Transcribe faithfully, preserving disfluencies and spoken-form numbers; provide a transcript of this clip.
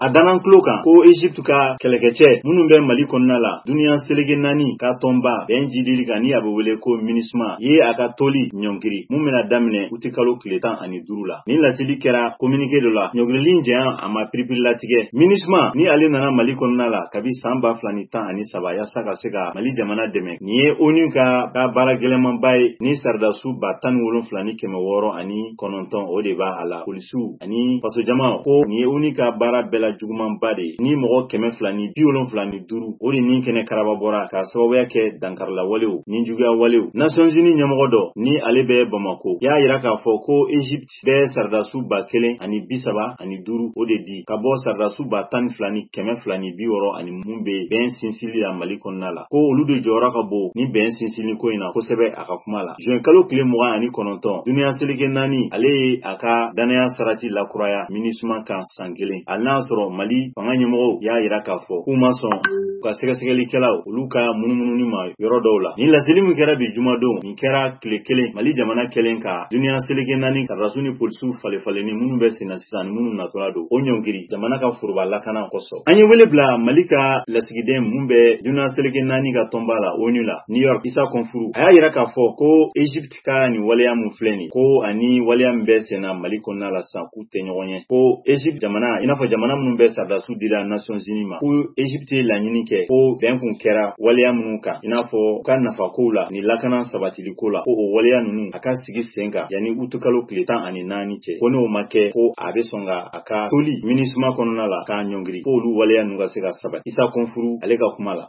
a dannan tulo kan ko Egypte ka kɛlɛkɛcɛ minnu bɛ Mali kɔnɔna la duniya selege naani ka tɔnba bɛn jidili kan ni a bɛ wele ko MINUSMA ye a ka toli ɲɔngiri mun bɛna daminɛ uti kalo tile tan ani duuru la. Ni laseli kɛra communiqué dɔ la ɲɔngirili jɛnya a ma piripiri latigɛ. MINUSMA ni ale nana Mali kɔnɔna la kabi san ba fila ni tan ani saba yasa ka se ka Mali jamana dɛmɛ. Nin ye ONU ka ka baara gɛlɛmanba ye ni saridasu ba tan ni wolonwula ni kɛmɛ wɔɔrɔ ani kɔnɔntɔn o de b'a a la. Polisiw ani faso jama ko nin ye ONU ka baara bɛɛ la jugumanba de ye. Ni mɔgɔ kɛmɛ fila ni bi wolonwula ni duuru o de ni kɛnɛ karaba bɔra ka sababuya kɛ dankarila walew ni juguya walew. Nations Unies ɲɛmɔgɔ dɔ ni ale bɛ Bamako y'a yira k'a fɔ ko Egypte bɛ saridasu ba kelen ani bi saba ani duuru o de di ka bɔ saridasu ba tan ni fila ni kɛmɛ fila ni bi wɔɔrɔ ani mun bɛ bɛn sinsinli la Mali kɔnɔna la ko olu de jɔyɔrɔ ka bon ni bɛn sinsinli ko in na kosɛbɛ a ka kuma la. Juin kalo tile mugan ani kɔnɔntɔn duniya seleke naani ale ye a ka danaya sarati lakuraya MINUSMA kan san kelen. Hali n'a sɔrɔ Mali fanga ɲɛmɔgɔw y'a yira k'a fɔ k'u ma sɔn u ka sɛgɛsɛgɛlikɛlaw olu ka munumununi ma yɔrɔ dɔw la. Ni laseli min kɛra bi jumadon nin kɛra tile kelen Mali jamana kɛlen ka duniya seleke naani saridasu ni polisiw fale falen ni minnu bɛ senna sisan ni minnu natɔla don o ɲɔngiri jamana ka foroba lakana kosɔn. An ye wele bila Mali ka lasigiden mun bɛ duniya seleke naani ka tɔnba la ONU la New York Isa Konfuru a y'a yira k'a fɔ ko Egypte ka nin waleya mun filɛ nin ko ani waleya min bɛ senna Mali kɔnɔna la sisan k'u tɛ ɲɔgɔn ye. Ko Egypte jamana i n'a fɔ jamana minnu bɛ saridasu dira Nations Unies ma ko Egypte ye laɲini kɛ ko bɛn kun kɛra waleya minnu kan i n'a fɔ u ka nafa kow la ni lakana sabatili ko la ko o waleya ninnu a ka sigi sen kan yanni uti kalo tile tan ani naani cɛ ko n'o ma kɛ ko a bɛ sɔn ka a ka toli MINUSMA kɔnɔna la k'a ɲɔngiri ko olu waleya ninnu ka se ka sabati. Isa Konfuru ale ka kuma la.